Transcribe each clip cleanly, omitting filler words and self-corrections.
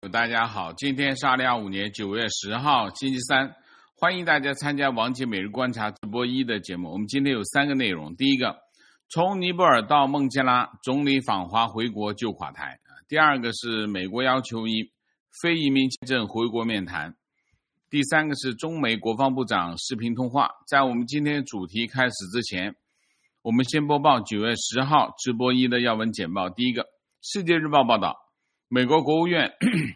大家好，今天是2025年9月10号，星期三，欢迎大家参加王杰每日观察直播1的节目。我们今天有3个内容，第一个，从尼泊尔到孟加拉，总理访华回国就垮台。第二个是美国要求非移民签证回国面谈。第三个是中美国防部长视频通话。在我们今天主题开始之前，我们先播报9月10号直播1的要闻简报。第一个，世界日报报道，美国国务院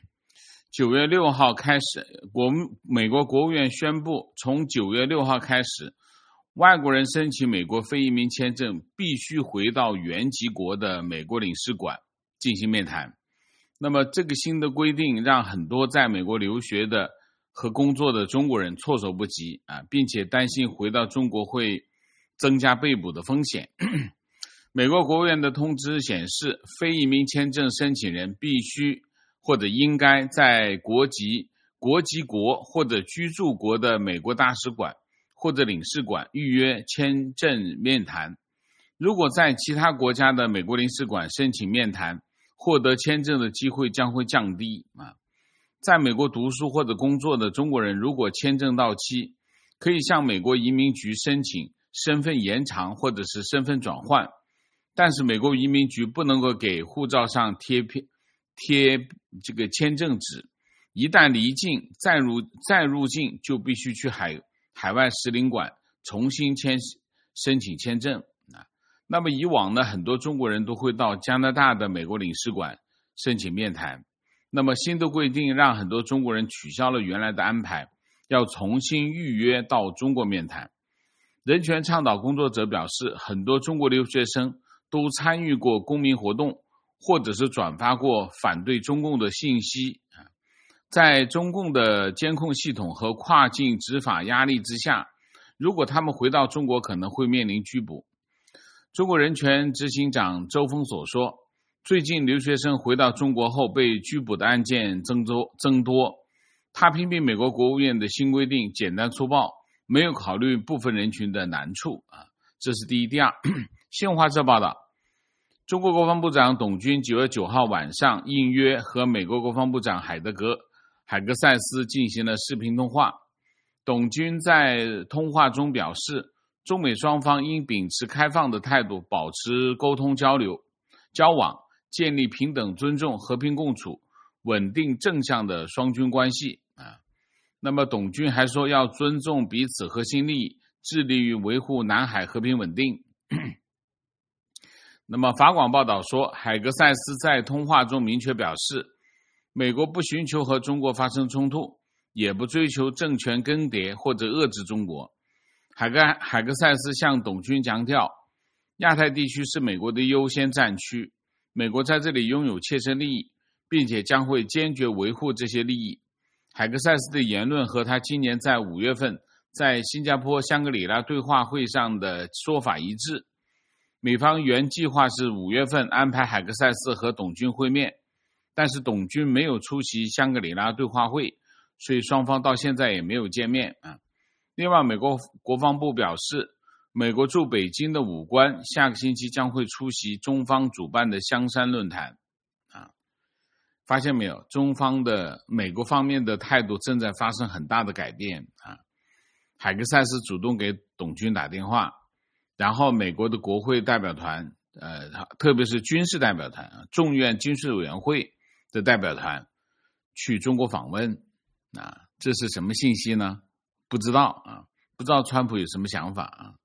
9月6号开始，美国国务院宣布，从9月6号开始，外国人申请美国非移民签证必须回到原籍国的美国领事馆进行面谈。那么这个新的规定让很多在美国留学的和工作的中国人措手不及并且担心回到中国会增加被捕的风险。美国国务院的通知显示，非移民签证申请人必须或者应该在国籍国或者居住国的美国大使馆或者领事馆预约签证面谈。如果在其他国家的美国领事馆申请面谈，获得签证的机会将会降低。在美国读书或者工作的中国人，如果签证到期，可以向美国移民局申请身份延长或者是身份转换，但是美国移民局不能够给护照上贴这个签证纸，一旦离境再入境就必须去海外使领馆重新申请签证。那么以往呢，很多中国人都会到加拿大的美国领事馆申请面谈。那么新的规定让很多中国人取消了原来的安排，要重新预约到中国面谈。人权倡导工作者表示，很多中国留学生都参与过公民活动，或者是转发过反对中共的信息。在中共的监控系统和跨境执法压力之下，如果他们回到中国，可能会面临拘捕。中国人权执行长周峰所说，最近留学生回到中国后被拘捕的案件增多。他批评美国国务院的新规定简单粗暴，没有考虑部分人群的难处。这是第一。第二，新华社报道，中国国防部长董军9月9号晚上应约和美国国防部长海格塞斯进行了视频通话。董军在通话中表示，中美双方应秉持开放的态度，保持沟通交往，建立平等尊重、和平共处、稳定正向的双军关系。那么董军还说要尊重彼此核心利益，致力于维护南海和平稳定。那么法广报道说，海格塞斯在通话中明确表示，美国不寻求和中国发生冲突，也不追求政权更迭或者遏制中国。海格塞斯向董军强调，亚太地区是美国的优先战区，美国在这里拥有切身利益，并且将会坚决维护这些利益。海格塞斯的言论和他今年在5月份在新加坡香格里拉对话会上的说法一致。美方原计划是5月份安排海格塞斯和董军会面，但是董军没有出席香格里拉对话会，所以双方到现在也没有见面。另外，美国国防部表示，美国驻北京的武官下个星期将会出席中方主办的香山论坛。发现没有，中方的美国方面的态度正在发生很大的改变。海格塞斯主动给董军打电话，然后美国的国会代表团特别是军事代表团众院军事委员会的代表团去中国访问。这是什么信息呢？不知道不知道川普有什么想法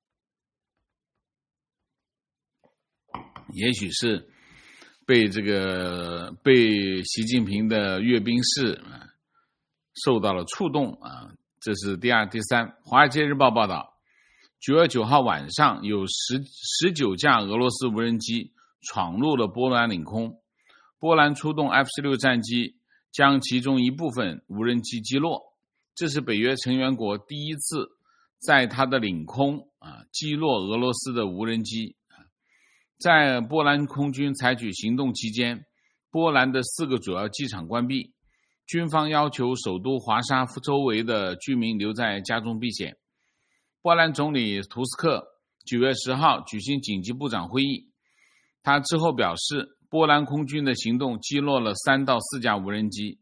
也许是被习近平的阅兵式受到了触动这是第二。第三，华尔街日报报道，9月9号晚上有19架俄罗斯无人机闯入了波兰领空，波兰出动 F-16 战机将其中一部分无人机击落，这是北约成员国第一次在它的领空击落俄罗斯的无人机。在波兰空军采取行动期间，波兰的4个主要机场关闭，军方要求首都华沙周围的居民留在家中避险。波兰总理图斯克9月10号举行紧急部长会议，他之后表示，波兰空军的行动击落了3到4架无人机，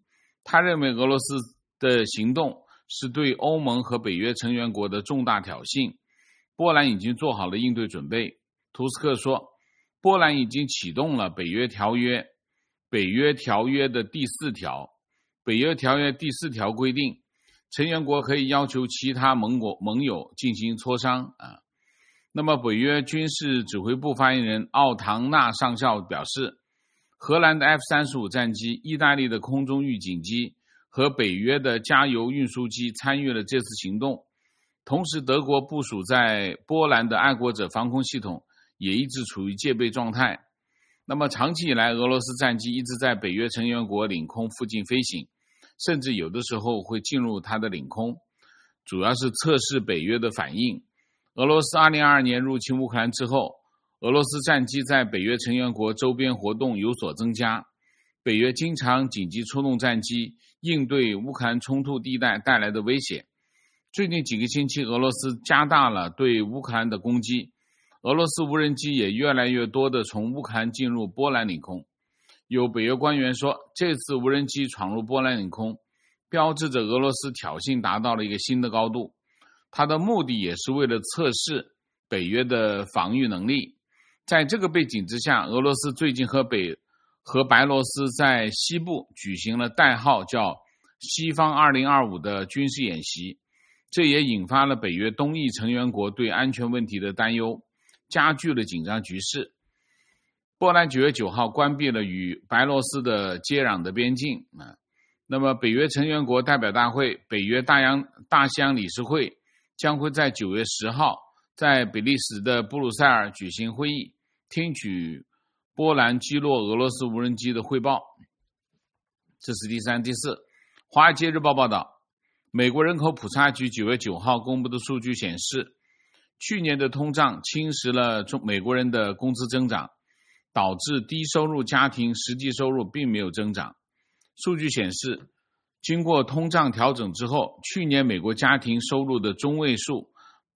他认为俄罗斯的行动是对欧盟和北约成员国的重大挑衅，波兰已经做好了应对准备。图斯克说，波兰已经启动了北约条约的第4条。北约条约第4条规定，成员国可以要求其他盟友进行磋商。那么北约军事指挥部发言人奥唐纳上校表示，荷兰的 F-35 战机、意大利的空中预警机和北约的加油运输机参与了这次行动。同时，德国部署在波兰的爱国者防空系统也一直处于戒备状态。那么长期以来，俄罗斯战机一直在北约成员国领空附近飞行，甚至有的时候会进入它的领空，主要是测试北约的反应。俄罗斯2022年入侵乌克兰之后，俄罗斯战机在北约成员国周边活动有所增加，北约经常紧急出动战机应对乌克兰冲突地带带来的威胁。最近几个星期，俄罗斯加大了对乌克兰的攻击，俄罗斯无人机也越来越多地从乌克兰进入波兰领空。有北约官员说，这次无人机闯入波兰领空，标志着俄罗斯挑衅达到了一个新的高度。它的目的也是为了测试北约的防御能力。在这个背景之下，俄罗斯最近和白罗斯在西部举行了代号叫西方2025的军事演习，这也引发了北约东翼成员国对安全问题的担忧，加剧了紧张局势。波兰9月9号关闭了与白罗斯的接壤的边境。那么北约成员国代表大会、北约大西洋理事会将会在9月10号在比利时的布鲁塞尔举行会议，听取波兰击落俄罗斯无人机的汇报。这是第3、第4。华尔街日报报道，美国人口普查局9月9号公布的数据显示，去年的通胀侵蚀了美国人的工资增长，导致低收入家庭实际收入并没有增长。数据显示，经过通胀调整之后，去年美国家庭收入的中位数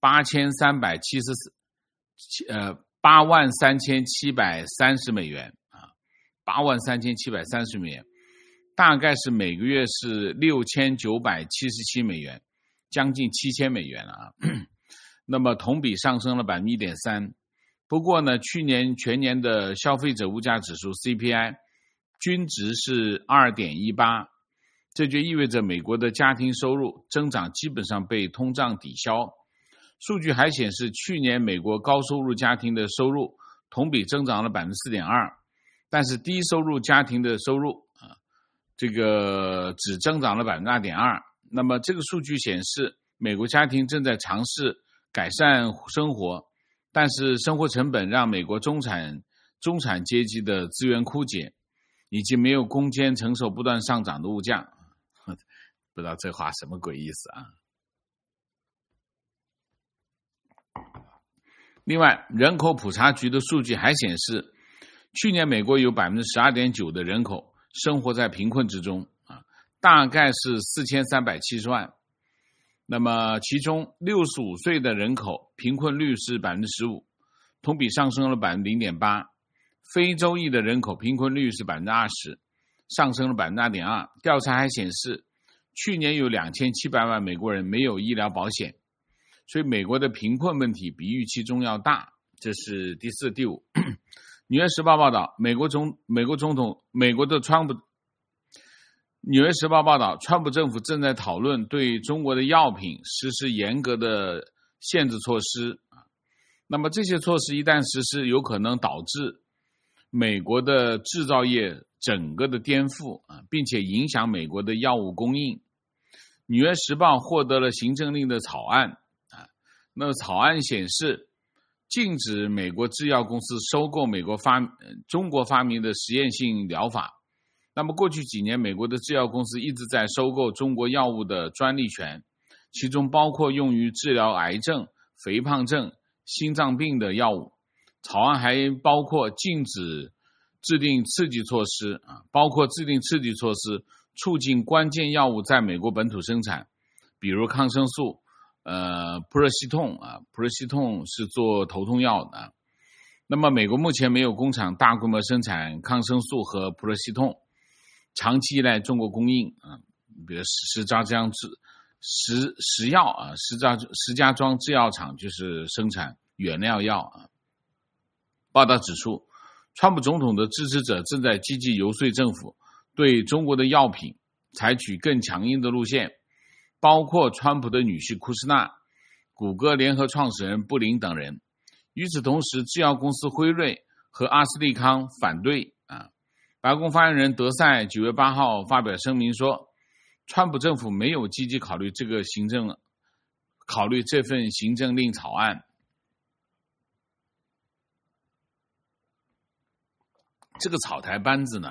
83730美元，83730美元，大概是每个月是6977美元，将近7000美元了啊。那么同比上升了 1.3%。不过呢，去年全年的消费者物价指数 CPI 均值是 2.18， 这就意味着美国的家庭收入增长基本上被通胀抵消。数据还显示，去年美国高收入家庭的收入同比增长了 4.2%， 但是低收入家庭的收入这个只增长了 2.2%。 那么这个数据显示，美国家庭正在尝试改善生活，但是生活成本让美国中产阶级的资源枯竭，以及没有空间承受不断上涨的物价。不知道这话什么鬼意思啊？另外，人口普查局的数据还显示，去年美国有 12.9% 的人口生活在贫困之中，大概是4370万。那么其中65岁的人口贫困率是 15%， 同比上升了 0.8%。 非洲裔的人口贫困率是 20%， 上升了 2.2%。 调查还显示，去年有2700万美国人没有医疗保险，所以美国的贫困问题比预期中要大。这是第4、第5。纽约时报报道，纽约时报报道，川普政府正在讨论对中国的药品实施严格的限制措施。那么这些措施一旦实施，有可能导致美国的制造业整个的颠覆，并且影响美国的药物供应。纽约时报获得了行政令的草案，那草案显示，禁止美国制药公司收购中国发明的实验性疗法。那么过去几年，美国的制药公司一直在收购中国药物的专利权，其中包括用于治疗癌症、肥胖症、心脏病的药物。草案还包括禁止制定刺激措施，促进关键药物在美国本土生产，比如抗生素普热西痛是做头痛药的。那么美国目前没有工厂大规模生产抗生素和普热西痛，长期依赖中国供应， 比如石家庄制药厂就是生产原料药啊。报道指出，川普总统的支持者正在积极游说政府对中国的药品采取更强硬的路线，包括川普的女婿库什纳、谷歌联合创始人布林等人。与此同时，制药公司辉瑞和阿斯利康反对啊。白宫发言人德赛9月8号发表声明说，川普政府没有积极考虑这份行政令草案。这个草台班子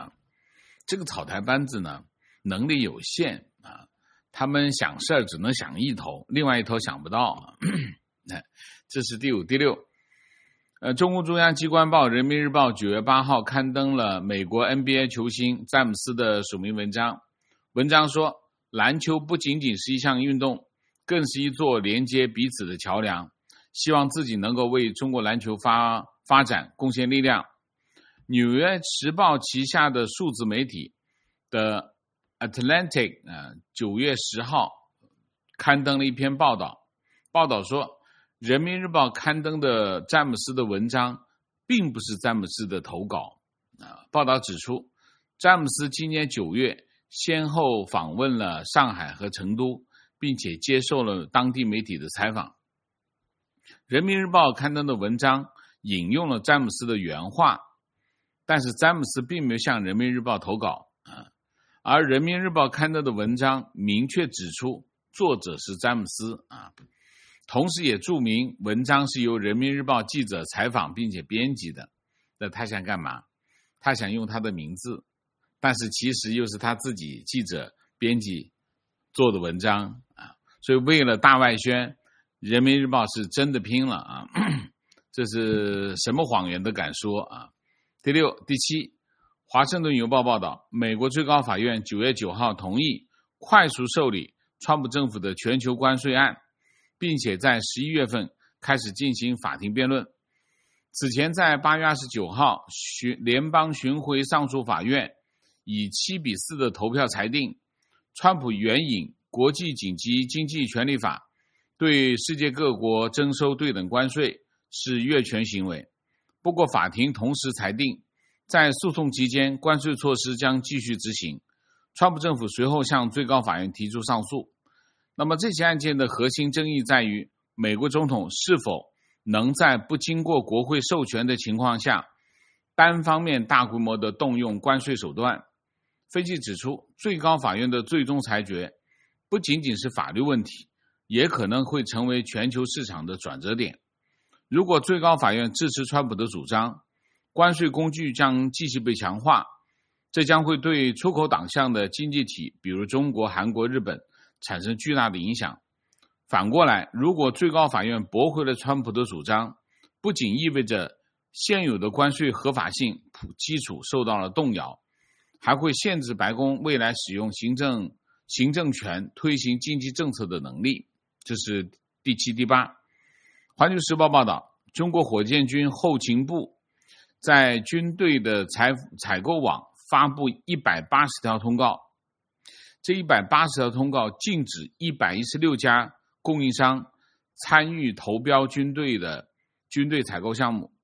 呢能力有限啊，他们想事儿只能想一头，另外一头想不到。这是第五。第六，中共中央机关报《人民日报》9月8号刊登了美国 NBA 球星詹姆斯的署名文章。文章说，篮球不仅仅是一项运动，更是一座连接彼此的桥梁，希望自己能够为中国篮球发展贡献力量。纽约时报旗下的数字媒体的 Atlantic 9月10号刊登了一篇报道说，人民日报刊登的詹姆斯的文章并不是詹姆斯的投稿。报道指出，詹姆斯今年9月先后访问了上海和成都，并且接受了当地媒体的采访。人民日报刊登的文章引用了詹姆斯的原话，但是詹姆斯并没有向人民日报投稿而人民日报刊登的文章明确指出作者是詹姆斯同时也注明文章是由人民日报记者采访并且编辑的。那他想干嘛？他想用他的名字，但是其实又是他自己记者编辑做的文章所以为了大外宣，人民日报是真的拼了这是什么谎言都敢说第六。第七，华盛顿邮报报道，美国最高法院9月9号同意快速受理川普政府的全球关税案，并且在11月份开始进行法庭辩论。此前在8月29号，联邦巡回上诉法院以7-4的投票裁定，川普援引国际紧急经济权利法对世界各国征收对等关税是越权行为。不过法庭同时裁定，在诉讼期间关税措施将继续执行。川普政府随后向最高法院提出上诉。那么这起案件的核心争议在于，美国总统是否能在不经过国会授权的情况下单方面大规模的动用关税手段。分析指出，最高法院的最终裁决不仅仅是法律问题，也可能会成为全球市场的转折点。如果最高法院支持川普的主张，关税工具将继续被强化，这将会对出口导向的经济体，比如中国、韩国、日本产生巨大的影响。反过来，如果最高法院驳回了川普的主张，不仅意味着现有的关税合法性基础受到了动摇，还会限制白宫未来使用行政权推行经济政策的能力。这是第七。第八，环球时报报道，中国火箭军后勤部在军队的采购网发布180条通告，这180条通告禁止116家供应商参与投标军队采购项目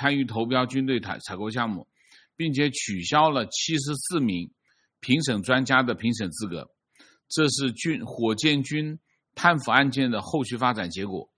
并且取消了74名评审专家的评审资格。这是火箭军贪腐案件的后续发展结果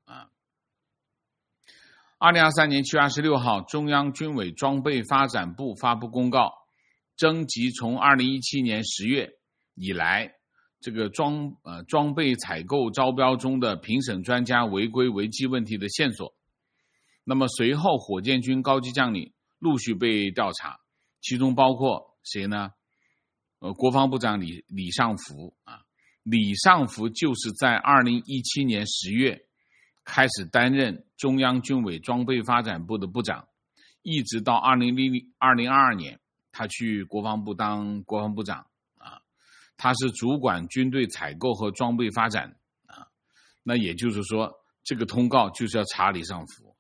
2023年7月26号，中央军委装备发展部发布公告，征集从2017年10月以来这个装备采购招标中的评审专家违规违纪问题的线索。那么随后火箭军高级将领陆续被调查，其中包括谁呢？国防部长李尚福李尚福就是在2017年10月开始担任中央军委装备发展部的部长，一直到2022年他去国防部当国防部长他是主管军队采购和装备发展那也就是说这个通告就是要查李尚福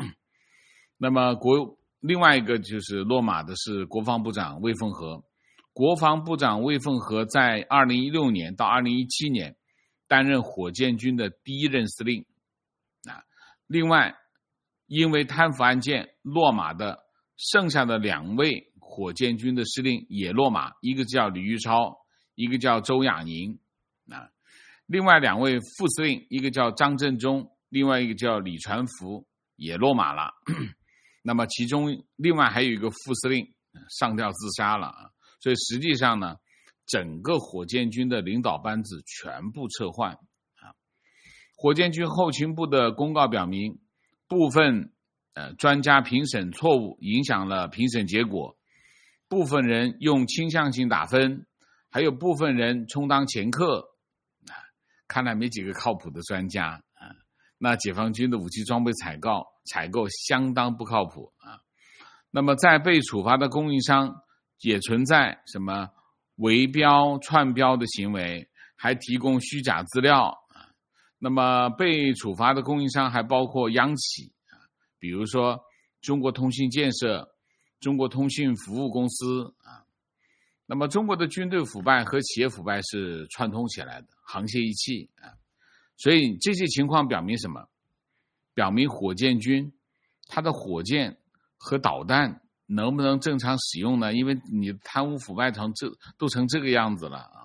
那么另外一个就是落马的是国防部长魏凤和， 国防部长魏凤和在2016年到2017年担任火箭军的第一任司令。另外，因为贪腐案件落马的剩下的2位火箭军的司令也落马，一个叫李玉超，一个叫周亚宁。另外2位副司令，一个叫张振中，另外一个叫李传福，也落马了。那么其中另外还有一个副司令上吊自杀了。所以实际上呢，整个火箭军的领导班子全部撤换。火箭军后勤部的公告表明，部分专家评审错误影响了评审结果，部分人用倾向性打分，还有部分人充当掮客。看来没几个靠谱的专家。那解放军的武器装备采购相当不靠谱。那么在被处罚的供应商也存在什么围标串标的行为，还提供虚假资料。那么被处罚的供应商还包括央企，比如说中国通信建设、中国通信服务公司。那么中国的军队腐败和企业腐败是串通起来的，沆瀣一气。所以这些情况表明什么？表明火箭军它的火箭和导弹能不能正常使用呢？因为你贪污腐败都成这个样子了。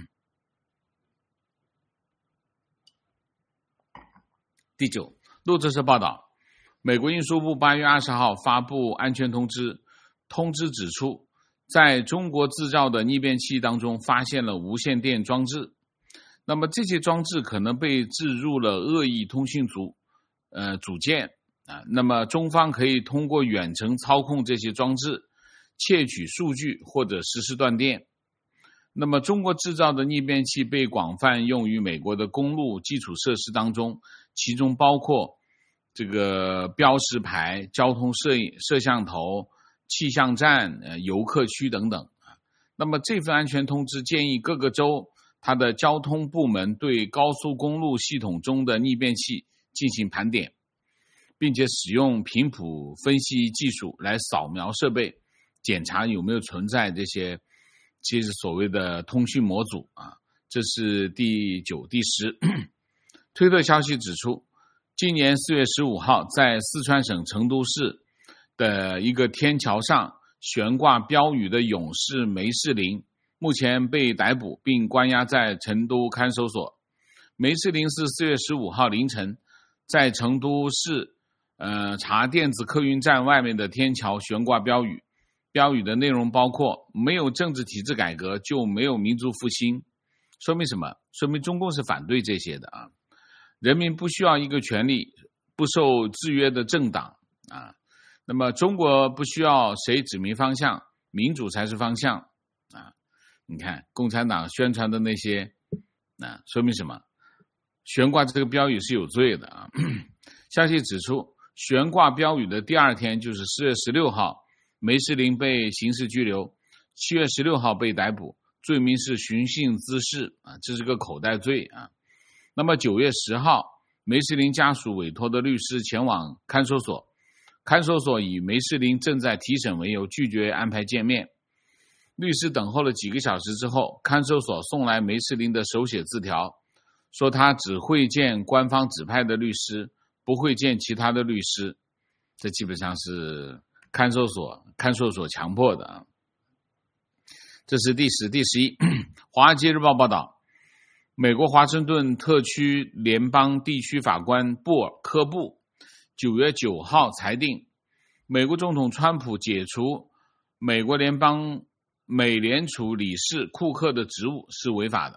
第9，路透社报道，美国运输部8月20号发布安全通知，通知指出，在中国制造的逆变器当中发现了无线电装置。那么这些装置可能被置入了恶意通讯组件。那么中方可以通过远程操控这些装置，窃取数据或者实施断电。那么中国制造的逆变器被广泛用于美国的公路基础设施当中，其中包括这个标识牌、交通摄像头、气象站、游客区等等。那么这份安全通知建议各个州它的交通部门对高速公路系统中的逆变器进行盘点，并且使用频谱分析技术来扫描设备，检查有没有存在这些其实所谓的通讯模组。这是第9、第10。推特消息指出，今年4月15号在四川省成都市的一个天桥上悬挂标语的勇士梅世林目前被逮捕并关押在成都看守所。梅世林是4月15号凌晨在成都市查电子客运站外面的天桥悬挂标语，标语的内容包括没有政治体制改革就没有民族复兴。说明什么？说明中共是反对这些的。人民不需要一个权力不受制约的政党。那么中国不需要谁指明方向，民主才是方向。你看共产党宣传的那些，说明什么？悬挂这个标语是有罪的。消息指出，悬挂标语的第2天就是4月16号，梅世林被刑事拘留，7月16号被逮捕，罪名是寻衅滋事。这是个口袋罪。那么9月10号，梅世林家属委托的律师前往看守所，看守所以梅世林正在提审为由拒绝安排见面。律师等候了几个小时之后，看守所送来梅世林的手写字条，说他只会见官方指派的律师，不会见其他的律师。这基本上是看守所强迫的。这是第10、第11。华尔街日报报道，美国华盛顿特区联邦地区法官科布9月9号裁定，美国总统川普解除美国美联储理事库克的职务是违法的。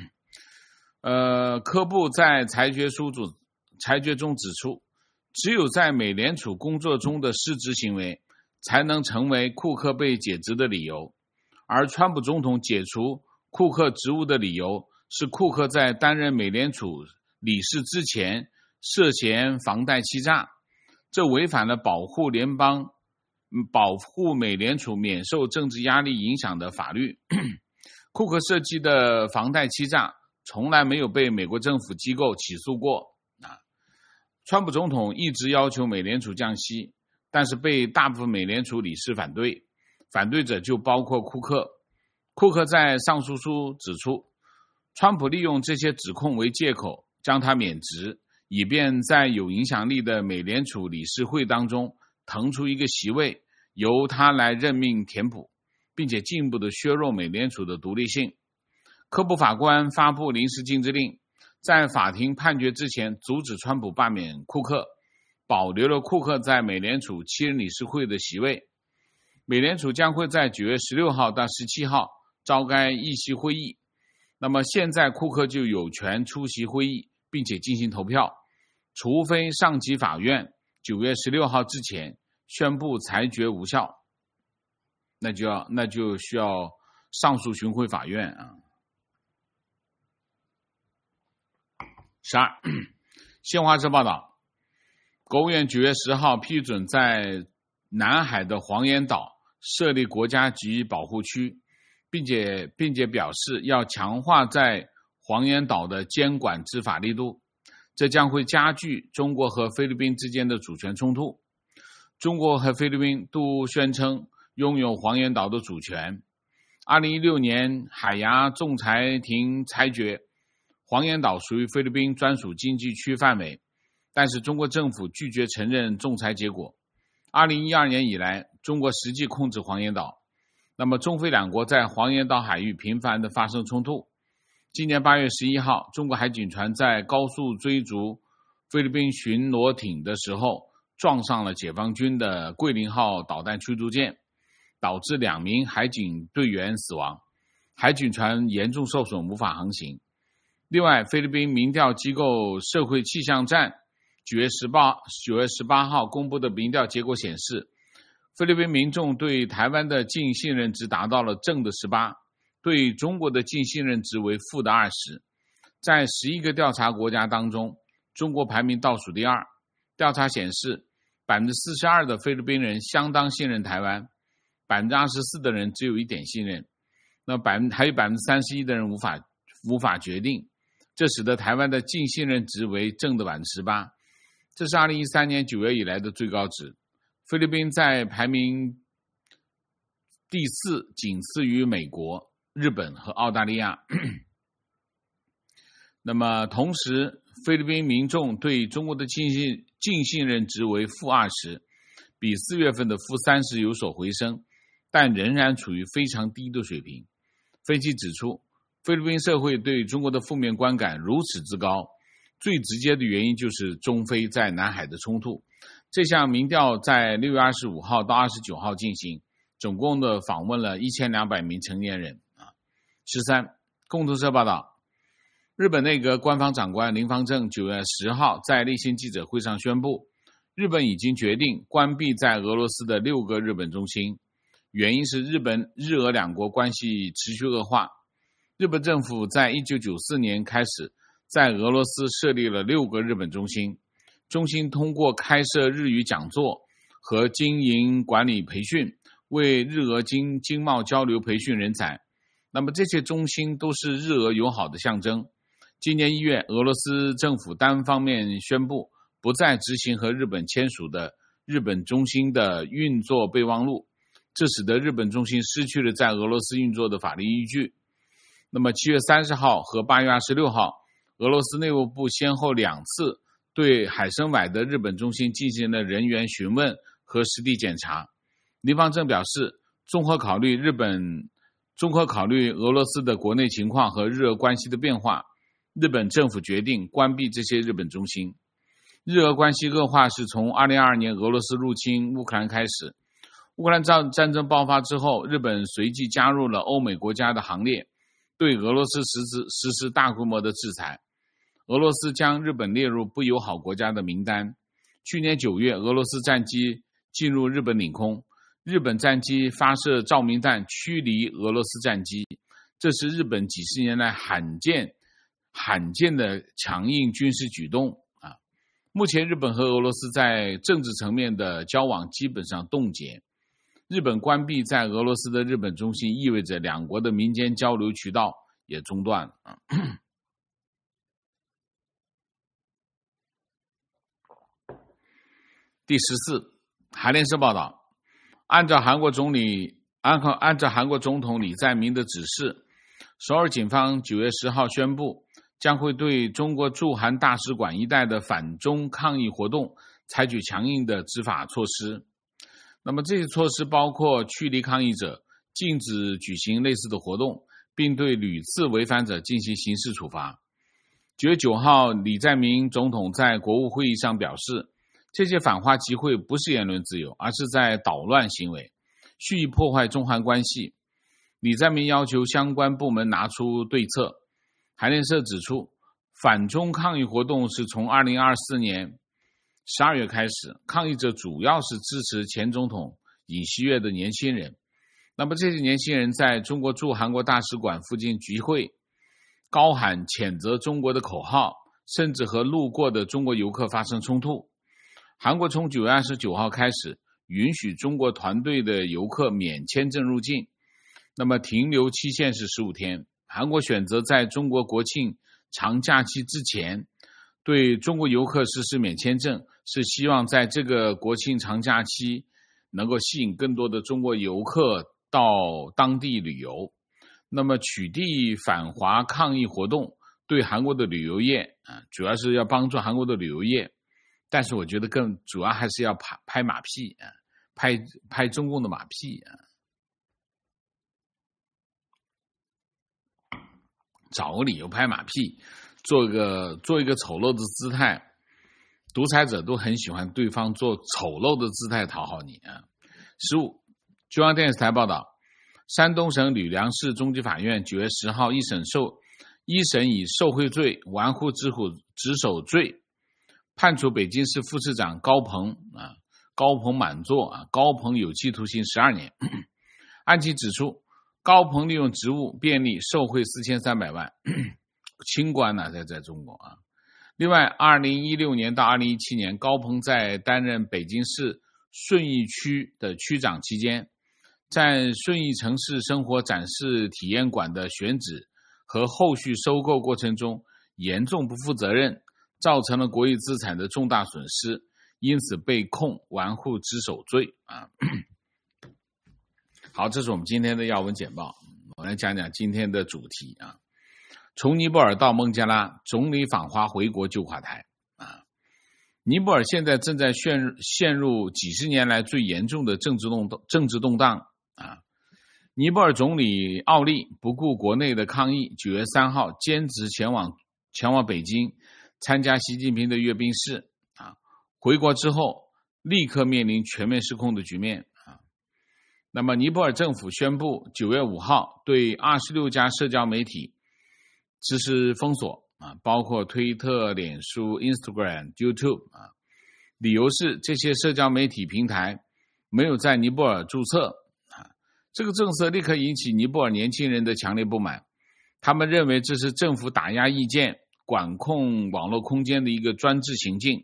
科布在裁决中指出，只有在美联储工作中的失职行为才能成为库克被解职的理由，而川普总统解除库克职务的理由是库克在担任美联储理事之前涉嫌房贷欺诈，这违反了保护美联储免受政治压力影响的法律。库克涉及的房贷欺诈从来没有被美国政府机构起诉过。川普总统一直要求美联储降息，但是被大部分美联储理事反对，反对者就包括库克。 库克在上诉书指出，川普利用这些指控为借口将他免职，以便在有影响力的美联储理事会当中腾出一个席位，由他来任命填补，并且进一步的削弱美联储的独立性。科布法官发布临时禁制令，在法庭判决之前阻止川普罢免库克，保留了库克在美联储7人理事会的席位。美联储将会在9月16号到17号召开议息会议，那么现在库克就有权出席会议，并且进行投票，除非上级法院9月16号之前宣布裁决无效，那就需要上诉巡回法院啊。12，新华社报道，国务院9月10号批准在南海的黄岩岛设立国家级保护区，并且表示要强化在黄岩岛的监管执法力度，这将会加剧中国和菲律宾之间的主权冲突。中国和菲律宾都宣称拥有黄岩岛的主权。2016年海牙仲裁庭裁决，黄岩岛属于菲律宾专属经济区范围，但是中国政府拒绝承认仲裁结果。2012年以来，中国实际控制黄岩岛。那么中菲两国在黄岩岛海域频繁地发生冲突。今年8月11号，中国海警船在高速追逐菲律宾巡逻艇的时候，撞上了解放军的桂林号导弹驱逐舰，导致2名海警队员死亡，海警船严重受损，无法航行。另外，菲律宾民调机构社会气象站9月18号公布的民调结果显示，菲律宾民众对台湾的净信任值达到了正的18%，对中国的净信任值为负的20%。在11个调查国家当中，中国排名倒数第2。调查显示， 42% 的菲律宾人相当信任台湾， 24% 的人只有一点信任，那还有 31% 的人无法决定，这使得台湾的净信任值为正的 18%， 这是2013年9月以来的最高值。菲律宾在排名第4，仅次于美国、日本和澳大利亚。那么同时，菲律宾民众对中国的净信任值为负20%，比4月份的负30有所回升，但仍然处于非常低的水平。分析指出，菲律宾社会对中国的负面观感如此之高，最直接的原因就是中菲在南海的冲突。这项民调在6月25号到29号进行，总共的访问了1200名成年人。13，共同社报道，日本内阁官方长官林芳正9月10号在例行记者会上宣布，日本已经决定关闭在俄罗斯的6个日本中心，原因是日俄两国关系持续恶化。日本政府在1994年开始在俄罗斯设立了6个日本中心，中心通过开设日语讲座和经营管理培训，为日俄经贸交流培训人才。那么这些中心都是日俄友好的象征。今年1月，俄罗斯政府单方面宣布不再执行和日本签署的日本中心的运作备忘录，这使得日本中心失去了在俄罗斯运作的法律依据。那么7月30号和8月26号，俄罗斯内务部先后2次对海参崴的日本中心进行了人员询问和实地检查。林芳正表示，综合考虑俄罗斯的国内情况和日俄关系的变化，日本政府决定关闭这些日本中心。日俄关系恶化是从2022年俄罗斯入侵乌克兰开始。乌克兰战争爆发之后，日本随即加入了欧美国家的行列，对俄罗斯实施大规模的制裁。俄罗斯将日本列入不友好国家的名单。去年9月，俄罗斯战机进入日本领空，日本战机发射照明弹驱离俄罗斯战机，这是日本几十年来罕见的强硬军事举动啊！目前日本和俄罗斯在政治层面的交往基本上冻结。日本关闭在俄罗斯的日本中心，意味着两国的民间交流渠道也中断了。第14，韩联社报道，按照韩国总理按照韩国总统李在明的指示，首尔警方9月10号宣布，将会对中国驻韩大使馆一带的反中抗议活动采取强硬的执法措施。那么这些措施包括驱离抗议者，禁止举行类似的活动，并对屡次违反者进行刑事处罚。9月9号，李在明总统在国务会议上表示，这些反华集会不是言论自由，而是在捣乱行为，蓄意破坏中韩关系。李在明要求相关部门拿出对策。韩联社指出，反中抗议活动是从2024年12月开始，抗议者主要是支持前总统尹锡悦的年轻人。那么这些年轻人在中国驻韩国大使馆附近集会，高喊谴责中国的口号，甚至和路过的中国游客发生冲突。韩国从9月29号开始允许中国团队的游客免签证入境，那么停留期限是15天。韩国选择在中国国庆长假期之前对中国游客实施免签证，是希望在这个国庆长假期能够吸引更多的中国游客到当地旅游。那么取缔反华抗议活动对韩国的旅游业主要是要帮助韩国的旅游业，但是我觉得更主要还是要拍马屁拍中共的马屁找个理由拍马屁，做一个丑陋的姿态。独裁者都很喜欢对方做丑陋的姿态讨好你15，中央电视台报道，山东省吕梁市中级法院9月10号一审以受贿罪、玩忽职守罪判处北京市副市长高鹏满座高鹏有期徒刑12年。案情指出，高鹏利用职务便利受贿4300万，清官在中国另外2016年到2017年，高鹏在担任北京市顺义区的区长期间，在顺义城市生活展示体验馆的选址和后续收购过程中严重不负责任，造成了国有资产的重大损失，因此被控玩忽职守罪好，这是我们今天的要闻简报。我来讲讲今天的主题从尼泊尔到孟加拉，总理访华回国就垮台尼泊尔现在正在陷入几十年来最严重的政治动荡尼泊尔总理奥利不顾国内的抗议，9月3号坚持前往北京参加习近平的阅兵式回国之后立刻面临全面失控的局面那么尼泊尔政府宣布9月5号对26家社交媒体实施封锁包括推特、脸书、Instagram、YouTube理由是这些社交媒体平台没有在尼泊尔注册这个政策立刻引起尼泊尔年轻人的强烈不满，他们认为这是政府打压意见、管控网络空间的一个专制行径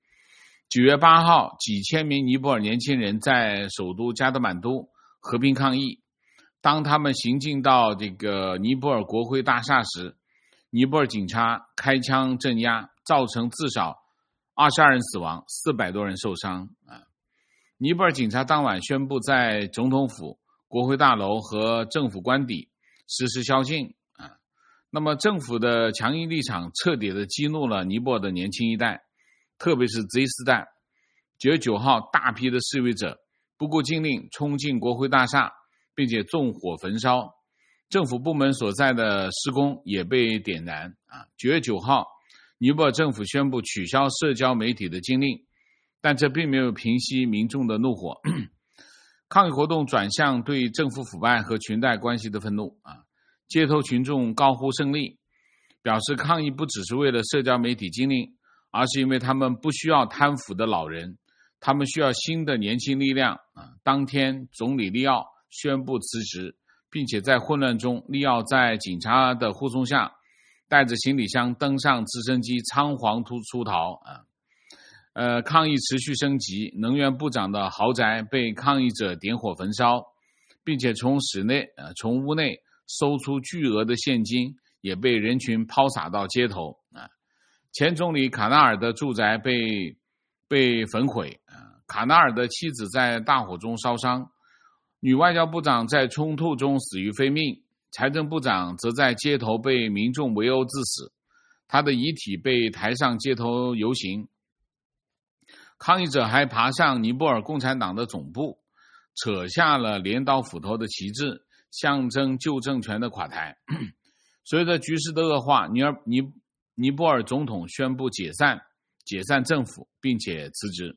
9月8号，几千名尼泊尔年轻人在首都加德满都和平抗议。当他们行进到这个尼泊尔国会大厦时，尼泊尔警察开枪镇压，造成至少22人死亡，400多人受伤尼泊尔警察当晚宣布在总统府、国会大楼和政府官邸实施宵禁那么政府的强硬立场彻底地激怒了尼泊尔的年轻一代，特别是 Z 世代。9月9号，大批的示威者不顾禁令冲进国会大厦，并且纵火焚烧，政府部门所在的施工也被点燃9月9号，尼泊尔政府宣布取消社交媒体的禁令，但这并没有平息民众的怒火抗议活动转向对政府腐败和裙带关系的愤怒街头群众高呼胜利，表示抗议不只是为了社交媒体禁令，而是因为他们不需要贪腐的老人，他们需要新的年轻力量当天总理利奥宣布辞职，并且在混乱中，利奥在警察的护送下带着行李箱登上直升机仓皇出逃抗议持续升级，能源部长的豪宅被抗议者点火焚烧，并且从屋内搜出巨额的现金，也被人群抛洒到街头前总理卡纳尔的住宅被焚毁卡纳尔的妻子在大火中烧伤女外交部长在冲突中死于非命，财政部长则在街头被民众围殴致死，他的遗体被抬上街头游行。抗议者还爬上尼泊尔共产党的总部，扯下了镰刀斧头的旗帜，象征旧政权的垮台。随着局势的恶化，尼泊尔总统宣布解散政府，并且辞职。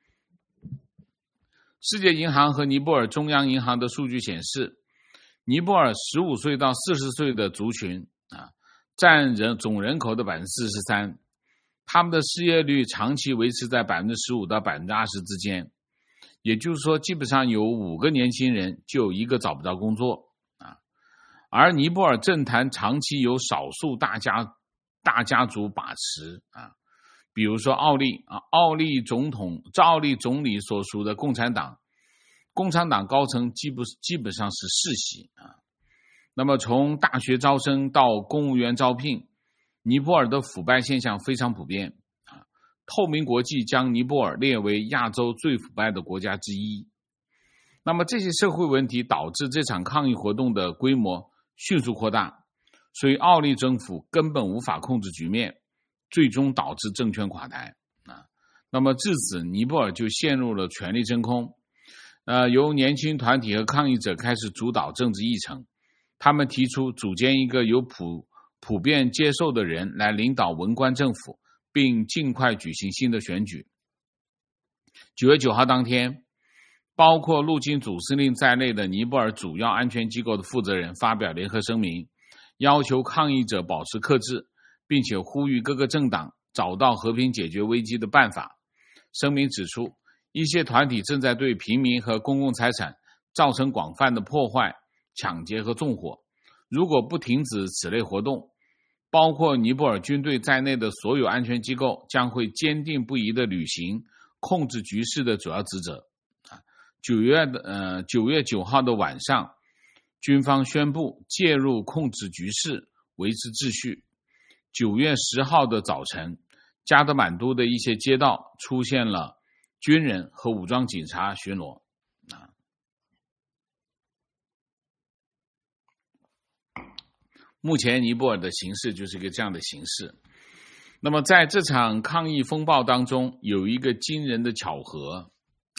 世界银行和尼泊尔中央银行的数据显示，尼泊尔15岁到40岁的族群占总人口的 43%， 他们的失业率长期维持在 15% 到 20% 之间，也就是说基本上有5个年轻人就有1个找不到工作。而尼泊尔政坛长期由少数大家族把持比如说奥利总理所属的共产党高层基本上是世袭那么从大学招生到公务员招聘，尼泊尔的腐败现象非常普遍透明国际将尼泊尔列为亚洲最腐败的国家之一。那么这些社会问题导致这场抗议活动的规模迅速扩大，所以奥利政府根本无法控制局面，最终导致政权垮台那么至此尼泊尔就陷入了权力真空由年轻团体和抗议者开始主导政治议程，他们提出组建一个由普遍接受的人来领导文官政府，并尽快举行新的选举。9月9号当天，包括陆军总司令在内的尼泊尔主要安全机构的负责人发表联合声明，要求抗议者保持克制，并且呼吁各个政党找到和平解决危机的办法。声明指出，一些团体正在对平民和公共财产造成广泛的破坏、抢劫和纵火，如果不停止此类活动，包括尼泊尔军队在内的所有安全机构将会坚定不移地履行控制局势的主要职责。9月9号的晚上，军方宣布介入控制局势，维持秩序。9月10号的早晨，加德满都的一些街道出现了军人和武装警察巡逻。目前尼泊尔的形势就是一个这样的形势。那么在这场抗议风暴当中，有一个惊人的巧合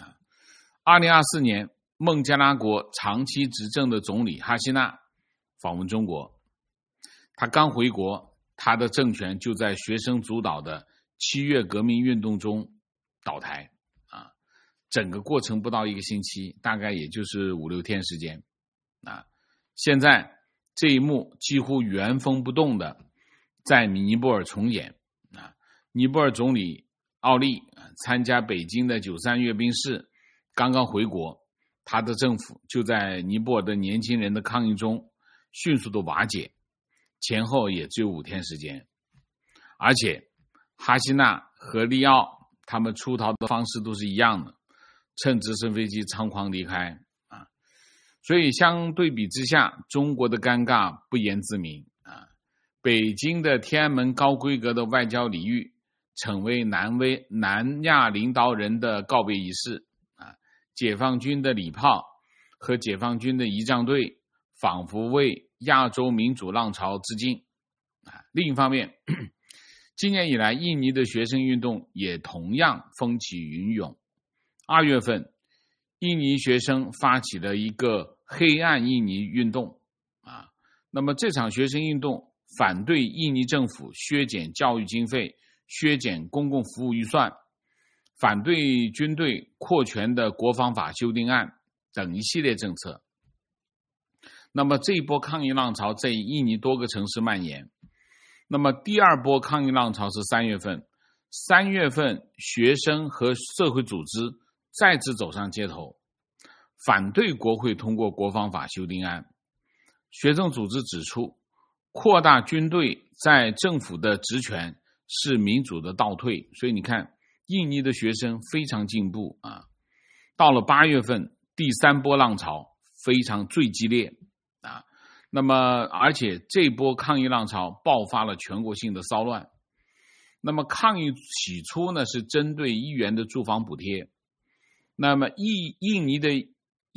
2024年，孟加拉国长期执政的总理哈希纳访问中国，他刚回国，他的政权就在学生主导的7月革命运动中倒台整个过程不到1个星期，大概也就是5-6天时间现在这一幕几乎原封不动的在尼泊尔重演尼泊尔总理奥利参加北京的93阅兵式，刚刚回国，他的政府就在尼泊尔的年轻人的抗议中迅速的瓦解，前后也只有5天时间。而且哈希纳和利奥他们出逃的方式都是一样的，乘直升飞机仓皇离开所以相对比之下，中国的尴尬不言自明北京的天安门高规格的外交礼遇成为南亚领导人的告别仪式解放军的礼炮和解放军的仪仗队仿佛为亚洲民主浪潮致敬另一方面，今年以来印尼的学生运动也同样风起云涌。2月份，印尼学生发起了一个黑暗印尼运动那么这场学生运动反对印尼政府削减教育经费、削减公共服务预算，反对军队扩权的国防法修订案等一系列政策。那么这一波抗议浪潮在印尼多个城市蔓延。那么第二波抗议浪潮是3月份，3月份学生和社会组织再次走上街头，反对国会通过国防法修订案。学生组织指出，扩大军队在政府的职权是民主的倒退，所以你看印尼的学生非常进步到了8月份，第3波浪潮非常最激烈那么而且这波抗议浪潮爆发了全国性的骚乱。那么抗议起初呢是针对议员的住房补贴，那么印尼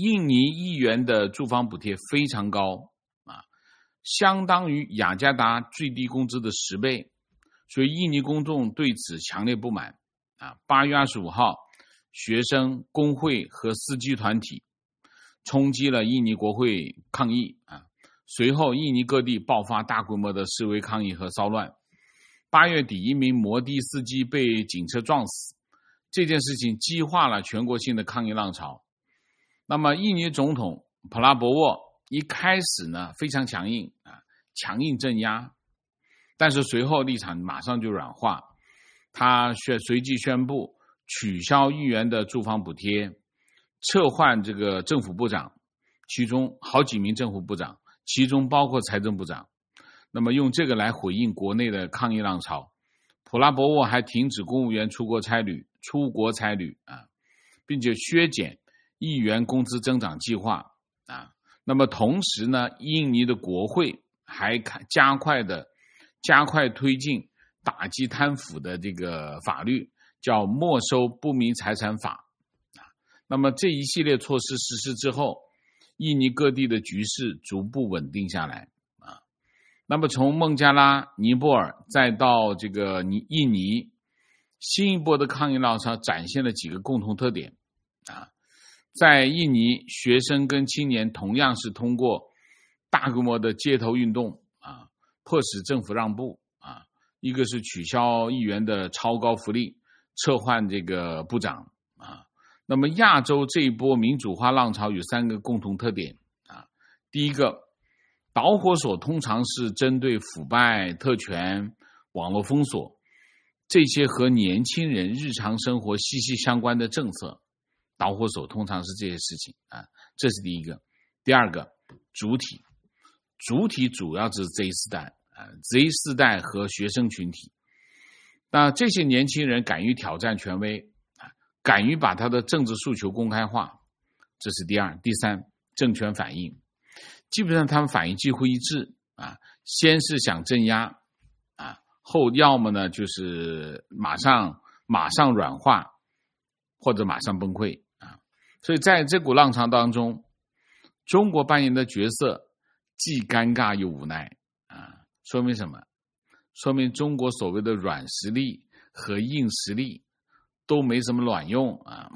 印尼1元的住房补贴非常高啊，相当于雅加达最低工资的10倍，所以印尼公众对此强烈不满啊。8月25号，学生、工会和司机团体冲击了印尼国会抗议啊。随后，印尼各地爆发大规模的示威抗议和骚乱。8月底，一名摩的司机被警车撞死，这件事情激化了全国性的抗议浪潮。那么，印尼总统普拉博沃一开始呢非常强硬啊，强硬镇压，但是随后立场马上就软化，他随即宣布取消1元的住房补贴，撤换这个政府部长，其中好几名政府部长，其中包括财政部长。那么用这个来回应国内的抗议浪潮。普拉博沃还停止公务员出国差旅啊，并且削减1元工资增长计划啊。那么同时呢，印尼的国会还加快推进打击贪腐的这个法律，叫没收不明财产法啊。那么这一系列措施实施之后，印尼各地的局势逐步稳定下来啊。那么从孟加拉、尼泊尔再到这个印尼，新一波的抗议浪潮展现了几个共同特点啊。在印尼，学生跟青年同样是通过大规模的街头运动啊，迫使政府让步啊。一个是取消1元的超高福利，撤换这个部长啊。那么亚洲这一波民主化浪潮有3个共同特点啊。第一个，导火索通常是针对腐败、特权、网络封锁这些和年轻人日常生活息息相关的政策，导火索通常是这些事情啊，这是第一个。第二个，主体主要是 Z 世代啊 ，Z 世代和学生群体。那这些年轻人敢于挑战权威啊，敢于把他的政治诉求公开化，这是第二。第三，政权反应。基本上他们反应几乎一致啊，先是想镇压啊，后要么呢就是马上软化，或者马上崩溃啊。所以在这股浪潮当中，中国扮演的角色既尴尬又无奈啊。说明什么？说明中国所谓的软实力和硬实力都没什么卵用啊。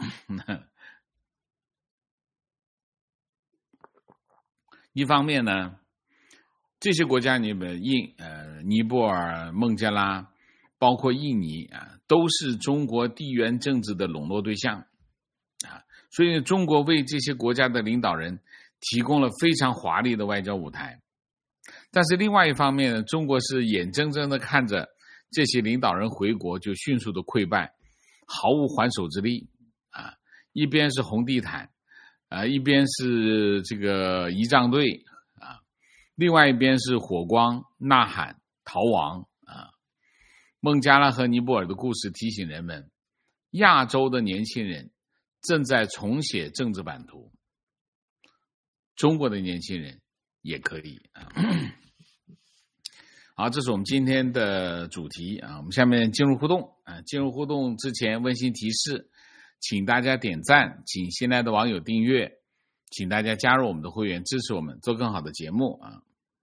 一方面呢，这些国家里面尼泊尔、孟加拉，包括印尼啊，都是中国地缘政治的笼络对象啊，所以中国为这些国家的领导人提供了非常华丽的外交舞台。但是另外一方面呢，中国是眼睁睁的看着这些领导人回国就迅速的溃败，毫无还手之力啊。一边是红地毯一边是这个仪仗队啊，另外一边是火光、呐喊、逃亡啊。孟加拉和尼泊尔的故事提醒人们，亚洲的年轻人正在重写政治版图，中国的年轻人也可以啊。好，这是我们今天的主题啊。我们下面进入互动啊。进入互动之前，温馨提示，请大家点赞，请新来的网友订阅，请大家加入我们的会员，支持我们做更好的节目啊。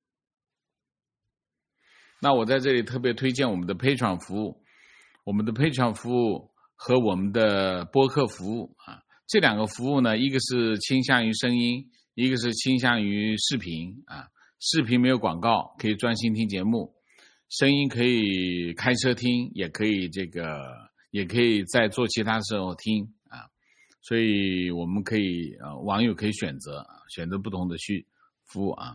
那我在这里特别推荐我们的 Patreon 服务，我们的 Patreon 服务和我们的播客服务啊。这2个服务呢，一个是倾向于声音，一个是倾向于视频啊。视频没有广告，可以专心听节目；声音可以开车听，也可以在做其他时候听啊。所以我们可以网友可以选择不同的服务啊。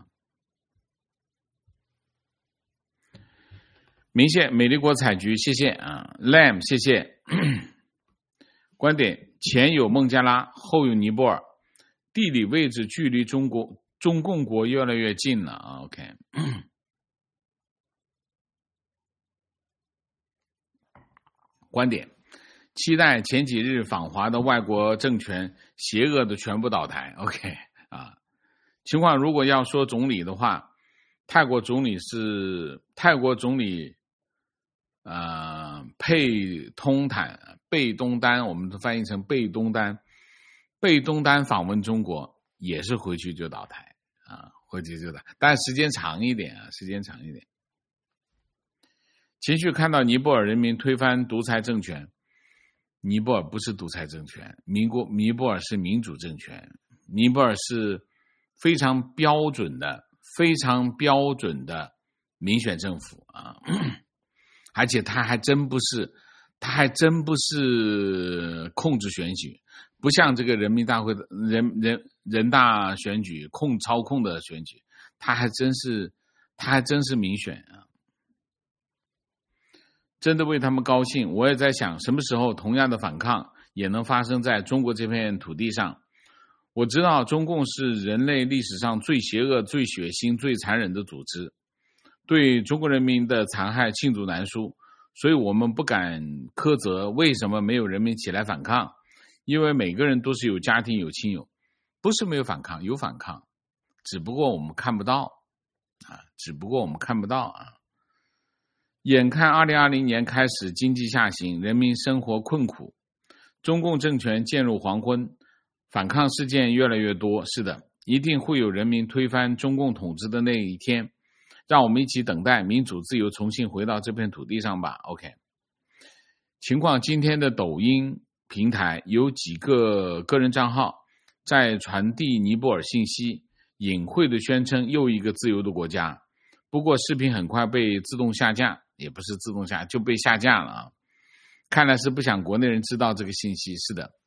明谢美丽国采菊，谢谢啊 ，Lam 谢谢。观点：前有孟加拉，后有尼泊尔，地理位置距离中共国越来越近了啊。OK， 观点：期待前几日访华的外国政权邪恶的全部倒台。OK 啊，情况如果要说总理的话，泰国总理贝东丹，我们翻译成贝东丹访问中国也是回去就倒台啊，回去就倒，但时间长一点啊，时间长一点。情绪看到尼泊尔人民推翻独裁政权，尼泊尔不是独裁政权，尼泊尔是民主政权，尼泊尔是非常标准的民选政府啊，而且他还真不是控制选举，不像这个人民大会的人大选举操控的选举，他还真是民选啊。真的为他们高兴，我也在想什么时候同样的反抗也能发生在中国这片土地上。我知道中共是人类历史上最邪恶、最血腥、最残忍的组织，对中国人民的残害罄竹难书，所以我们不敢苛责为什么没有人民起来反抗，因为每个人都是有家庭有亲友，不是没有反抗，有反抗，只不过我们看不到啊。眼看2020年开始经济下行，人民生活困苦，中共政权渐入黄昏，反抗事件越来越多。是的，一定会有人民推翻中共统治的那一天，让我们一起等待民主自由重新回到这片土地上吧。 OK， 情况，今天的抖音平台有几个个人账号在传递尼泊尔信息，隐晦的宣称又一个自由的国家，不过视频很快被自动下架，也不是自动下，就被下架了啊！看来是不想国内人知道这个信息。是的，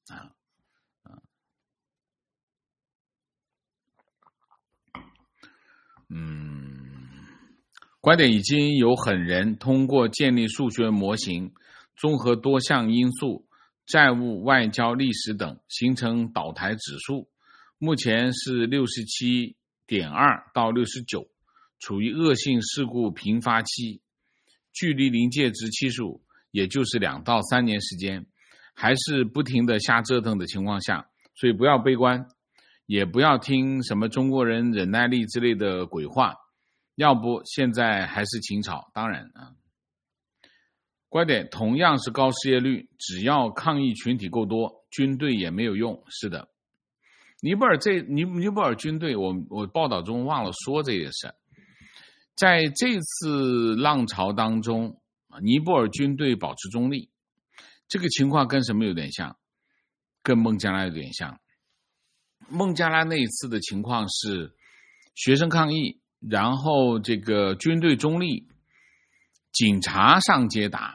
观点，已经有狠人通过建立数学模型，综合多项因素、债务、外交、历史等，形成倒台指数，目前是67.2到69，处于恶性事故频发期，距离临界值期数也就是2到3年时间，还是不停的瞎折腾的情况下，所以不要悲观，也不要听什么中国人忍耐力之类的鬼话，要不现在还是秦朝。当然啊，观点，同样是高失业率，只要抗议群体够多，军队也没有用。是的，尼泊尔军队，我报道中忘了说这件事，在这次浪潮当中，尼泊尔军队保持中立，这个情况跟什么有点像？跟孟加拉有点像。孟加拉那一次的情况是学生抗议，然后这个军队中立，警察上街打，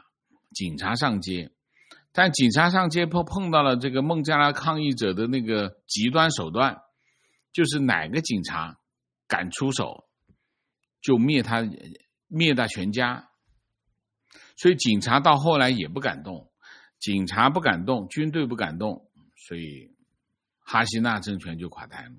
但警察上街碰到了这个孟加拉抗议者的那个极端手段，就是哪个警察敢出手就灭他全家，所以警察到后来也不敢动，军队不敢动，所以哈希纳政权就垮台了。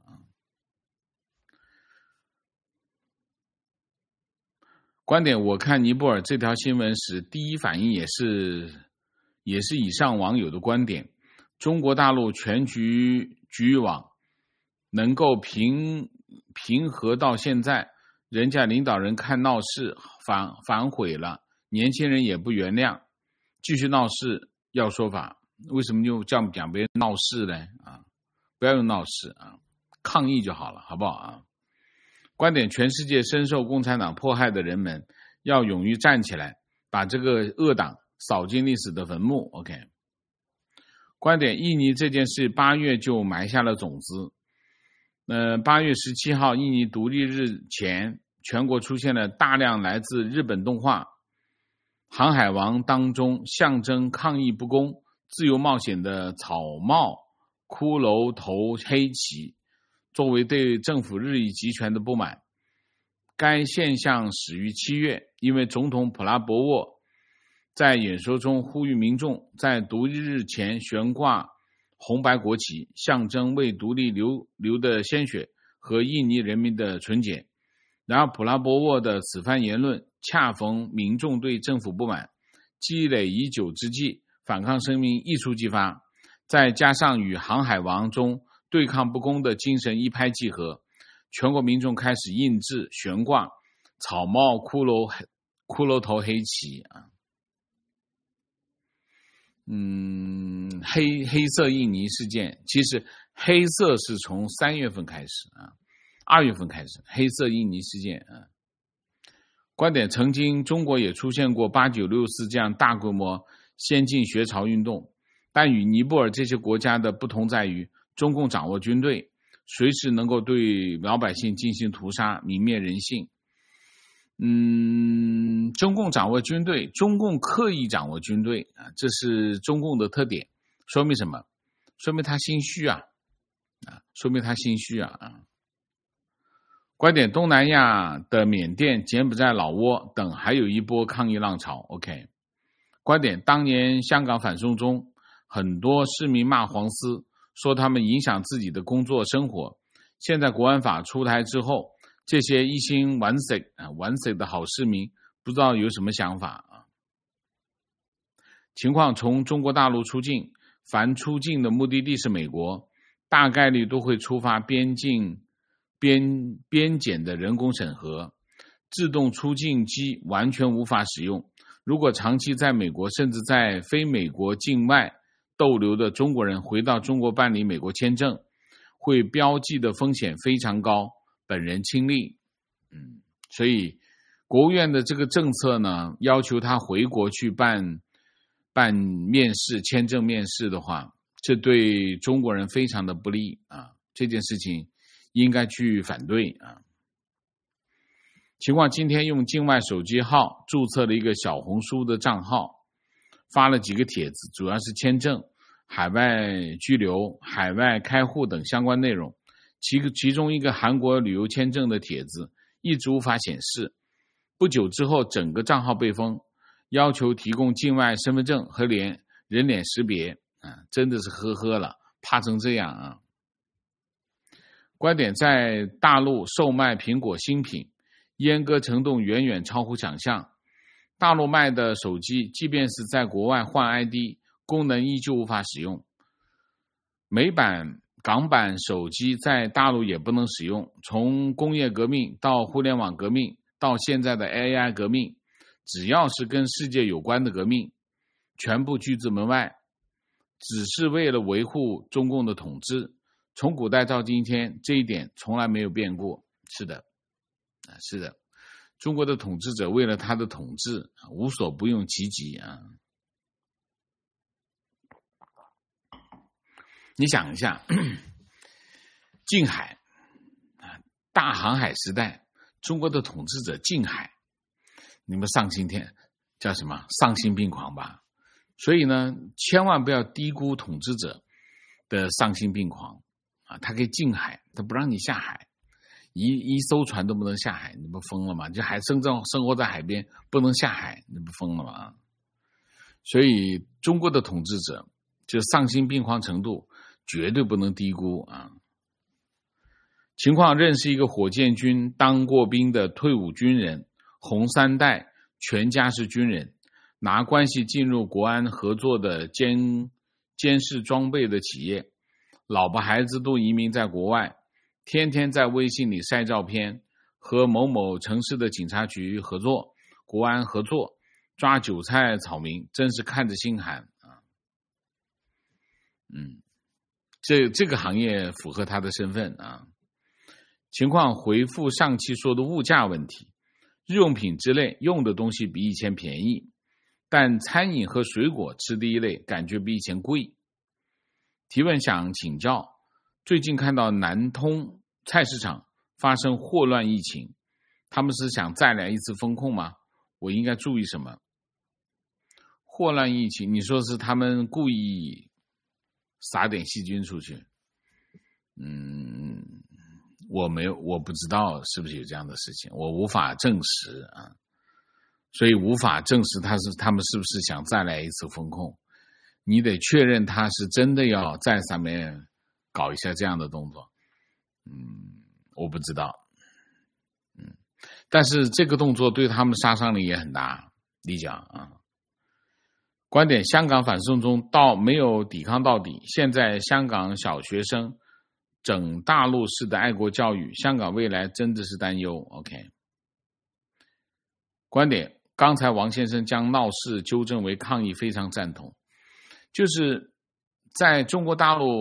观点，我看尼泊尔这条新闻时，第一反应也是以上网友的观点，中国大陆全局局网能够平和到现在，人家领导人看闹事反悔了，年轻人也不原谅，继续闹事要说法，为什么就讲别人闹事呢？不要用闹事啊，抗议就好了，好不好啊？观点，全世界深受共产党迫害的人们要勇于站起来，把这个恶党扫进历史的坟墓。 OK， 观点，印尼这件事8月就埋下了种子。8月17号印尼独立日前，全国出现了大量来自日本动画《航海王》当中象征抗议不公、自由冒险的草帽骷髅头黑旗，作为对政府日益集权的不满。该现象始于7月，因为总统普拉博沃在演说中呼吁民众在独立日前悬挂红白国旗，象征为独立流的鲜血和印尼人民的纯洁。然而普拉博沃的此番言论恰逢民众对政府不满积累已久之际，反抗声明一触即发，再加上与航海王中对抗不公的精神一拍即合，全国民众开始印制悬挂草帽骷髅头黑旗啊。黑色印尼事件，其实黑色是从3月份开始啊，2月份开始，黑色印尼事件啊。观点：曾经中国也出现过8964这样大规模先进学潮运动，但与尼泊尔这些国家的不同在于，中共掌握军队，随时能够对老百姓进行屠杀，泯灭人性。中共掌握军队，中共刻意掌握军队啊，这是中共的特点。说明什么？说明他心虚啊，说明他心虚啊。观点：东南亚的缅甸、柬埔寨、老挝等还有一波抗议浪潮。OK。观点：当年香港反送中，很多市民骂黄丝，说他们影响自己的工作生活。现在国安法出台之后，这些一心玩死的好市民不知道有什么想法啊？情况：从中国大陆出境，凡出境的目的地是美国，大概率都会触发边检的人工审核，自动出境机完全无法使用。如果长期在美国甚至在非美国境外逗留的中国人回到中国办理美国签证，会标记的风险非常高，本人亲历。所以国务院的这个政策呢，要求他回国去办面试、签证面试的话，这对中国人非常的不利啊！这件事情应该去反对啊。情况：今天用境外手机号注册了一个小红书的账号，发了几个帖子，主要是签证、海外居留、海外开户等相关内容。其中一个韩国旅游签证的帖子一直无法显示，不久之后整个账号被封，要求提供境外身份证和人脸识别啊，真的是呵呵了，怕成这样啊！观点：在大陆售卖苹果新品，阉割程度远远超乎想象。大陆卖的手机，即便是在国外换 ID， 功能依旧无法使用。美版、港版手机在大陆也不能使用。从工业革命到互联网革命，到现在的 AI 革命，只要是跟世界有关的革命，全部拒之门外，只是为了维护中共的统治。从古代到今天，这一点从来没有变过。是的，中国的统治者为了他的统治，无所不用其极啊！你想一下，近海大航海时代，中国的统治者近海，你们丧心叫什么？丧心病狂吧！所以呢，千万不要低估统治者的丧心病狂啊！他可以近海，他不让你下海，一艘船都不能下海，你不疯了吗？就还生活在海边，不能下海，你不疯了吗？所以中国的统治者就丧心病狂程度绝对不能低估啊！情况：认识一个火箭军当过兵的退伍军人，红三代，全家是军人，拿关系进入国安合作的监视装备的企业，老婆孩子都移民在国外，天天在微信里晒照片，和某某城市的警察局合作，国安合作，抓韭菜草民，真是看着心寒啊！这个行业符合他的身份啊。情况：回复上期说的物价问题，日用品之类用的东西比以前便宜，但餐饮和水果吃的一类感觉比以前贵。提问想请教，最近看到南通菜市场发生霍乱疫情，他们是想再来一次封控吗？我应该注意什么？霍乱疫情，你说是他们故意撒点细菌出去？我不知道是不是有这样的事情，我无法证实啊，所以无法证实他们是不是想再来一次封控。你得确认他是真的要在上面搞一下这样的动作。我不知道。但是这个动作对他们杀伤力也很大，理解啊。观点：香港反送中没有抵抗到底，现在香港小学生整大陆式的爱国教育，香港未来真的是担忧。 OK。 观点：刚才王先生将闹事纠正为抗议，非常赞同。就是在中国大陆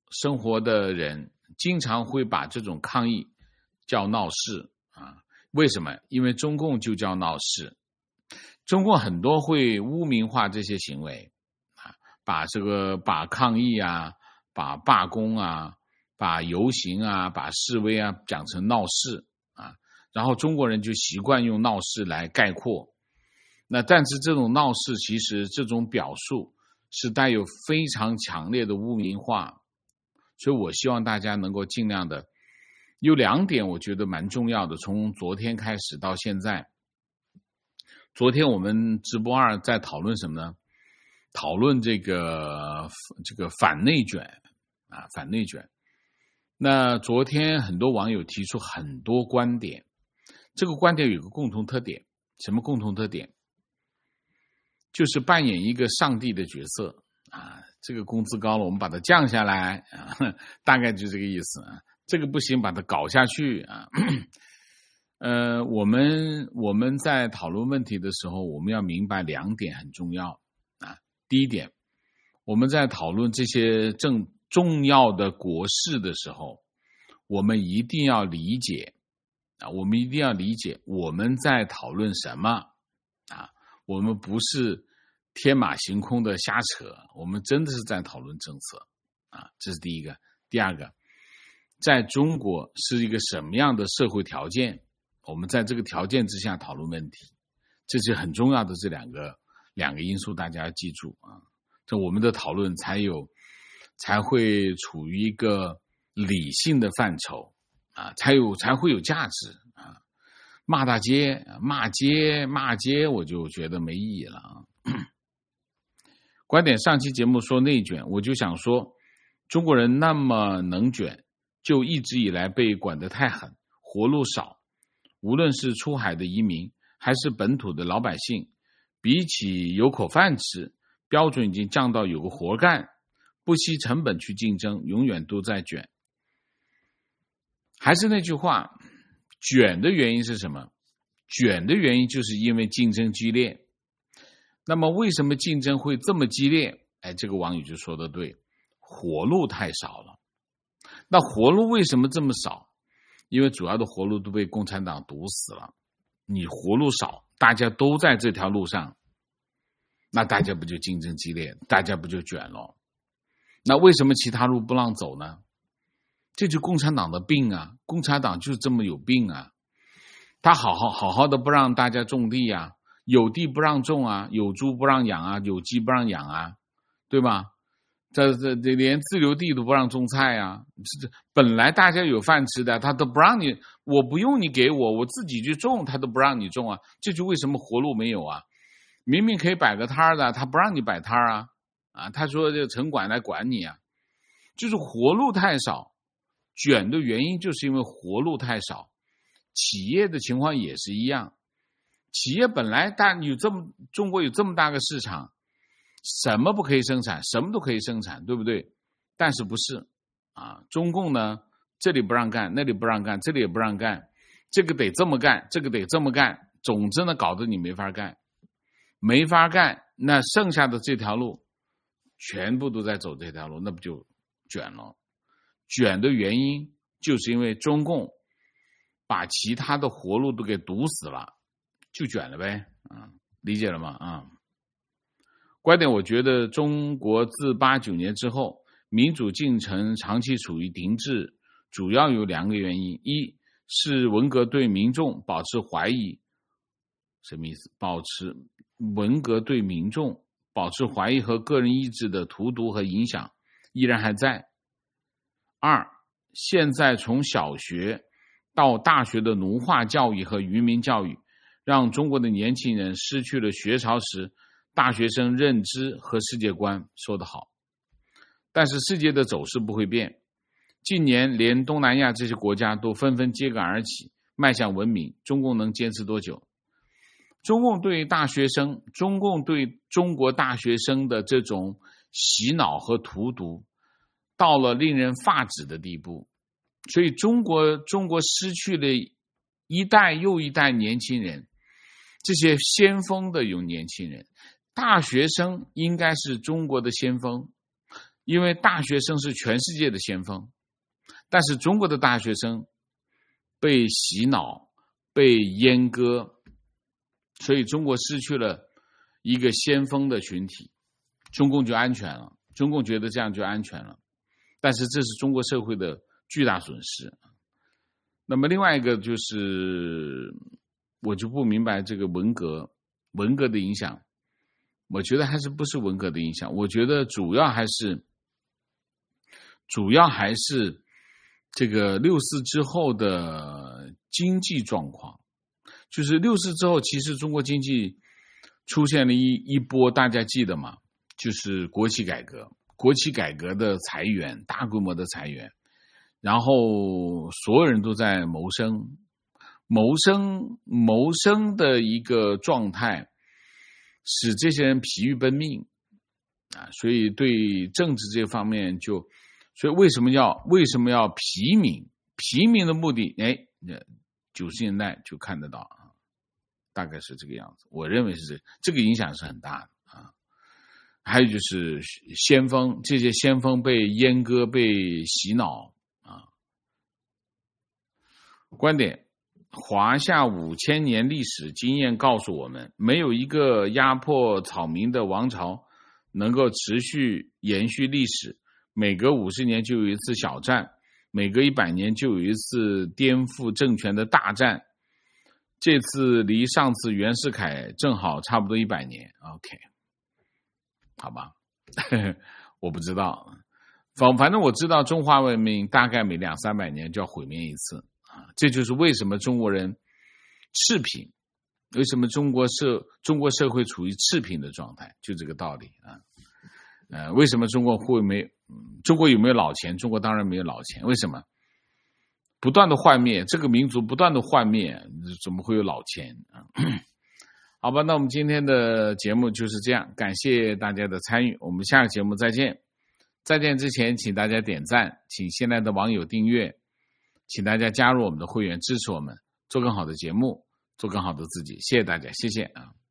生活的人经常会把这种抗议叫闹事啊。为什么？因为中共就叫闹事。中共很多会污名化这些行为啊，把抗议啊，把罢工啊，把游行啊，把示威啊讲成闹事啊，然后中国人就习惯用闹事来概括。那但是这种闹事其实这种表述是带有非常强烈的污名化，所以我希望大家能够尽量的，有2点我觉得蛮重要的，从昨天开始到现在。昨天我们直播2在讨论什么呢？讨论这个反内卷啊，反内卷。那昨天很多网友提出很多观点，这个观点有一个共同特点，什么共同特点？就是扮演一个上帝的角色啊，这个工资高了，我们把它降下来啊，大概就这个意思啊。这个不行，把它搞下去啊。我们在讨论问题的时候，我们要明白2点很重要啊。第一点，我们在讨论这些重要的国事的时候，我们一定要理解啊，我们在讨论什么啊。我们不是天马行空的瞎扯，我们真的是在讨论政策啊，这是第一个。第二个，在中国是一个什么样的社会条件，我们在这个条件之下讨论问题，这是很重要的。这两个因素大家要记住啊，这我们的讨论才会处于一个理性的范畴啊，才会有价值啊。骂大街骂街我就觉得没意义了啊。观点上期节目说内卷，我就想说中国人那么能卷，就一直以来被管得太狠，活路少，无论是出海的移民还是本土的老百姓，比起有口饭吃，标准已经降到有个活干，不惜成本去竞争，永远都在卷。还是那句话，卷的原因是什么？卷的原因就是因为竞争激烈。那么为什么竞争会这么激烈？这个网友就说的对，活路太少了。那活路为什么这么少？因为主要的活路都被共产党堵死了。你活路少，大家都在这条路上，那大家不就竞争激烈，大家不就卷了？那为什么其他路不让走呢？这就共产党的病啊，共产党就是这么有病啊。他好好的不让大家种地啊，有地不让种啊，有猪不让养啊，有鸡不让养啊，对吧？这连自留地都不让种菜啊，本来大家有饭吃的，他都不让你，我不用你给我自己去种，他都不让你种啊。这就为什么活路没有啊？明明可以摆个摊的，他不让你摆摊啊，他说这城管来管你啊，就是活路太少。卷的原因就是因为活路太少。企业的情况也是一样，企业本来中国有这么大个市场，什么不可以生产，什么都可以生产，对不对？但是不是啊？中共呢，这里不让干，那里不让干，这里也不让干，这个得这么干，这个得这么干，总之呢，搞得你没法干，那剩下的这条路全部都在走这条路，那不就卷了？卷的原因就是因为中共把其他的活路都给堵死了，就卷了呗，理解了吗？观点，我觉得中国自89年之后，民主进程长期处于停滞，主要有2个原因：一是文革对民众保持怀疑，什么意思？文革对民众保持怀疑和个人意志的荼毒和影响依然还在。2，现在从小学到大学的奴化教育和愚民教育，让中国的年轻人失去了学潮时大学生认知和世界观。说得好，但是世界的走势不会变。近年连东南亚这些国家都纷纷揭竿而起，迈向文明，中共能坚持多久？中共对中国大学生的这种洗脑和荼毒到了令人发指的地步，所以中国失去了一代又一代年轻人，这些先锋的有年轻人，大学生应该是中国的先锋， 因为大学生是全世界的先锋，但是中国的大学生被洗脑、被阉割，所以中国失去了一个先锋的群体，中共就安全了，中共觉得这样就安全了，但是这是中国社会的巨大损失。那么另外一个就是，我就不明白这个文革的影响，我觉得还是不是文革的影响，我觉得主要还是这个6·4之后的经济状况。就是6·4之后，其实中国经济出现了一波，大家记得吗？就是国企改革的裁员，大规模的裁员，然后所有人都在谋生的一个状态，使这些人疲于奔命啊，所以对政治这方面所以为什么要疲民？疲民的目的，90年代就看得到啊，大概是这个样子。我认为是这个影响是很大的啊。还有就是这些先锋被阉割、被洗脑啊。观点：华夏5000年历史经验告诉我们，没有一个压迫草民的王朝能够持续延续历史。每隔50年就有一次小战，每隔100年就有一次颠覆政权的大战。这次离上次袁世凯正好差不多100年。OK， 好吧，我不知道，反正我知道中华文明大概每200-300年就要毁灭一次啊，这就是为什么中国人赤贫，为什么中国社会处于赤贫的状态，就这个道理啊。为什么中国有没有老钱？中国当然没有老钱。为什么？不断的幻灭，这个民族不断的幻灭，怎么会有老钱啊？好吧，那我们今天的节目就是这样，感谢大家的参与，我们下个节目再见。再见之前，请大家点赞，请现在的网友订阅，请大家加入我们的会员，支持我们做更好的节目，做更好的自己。谢谢大家，谢谢啊。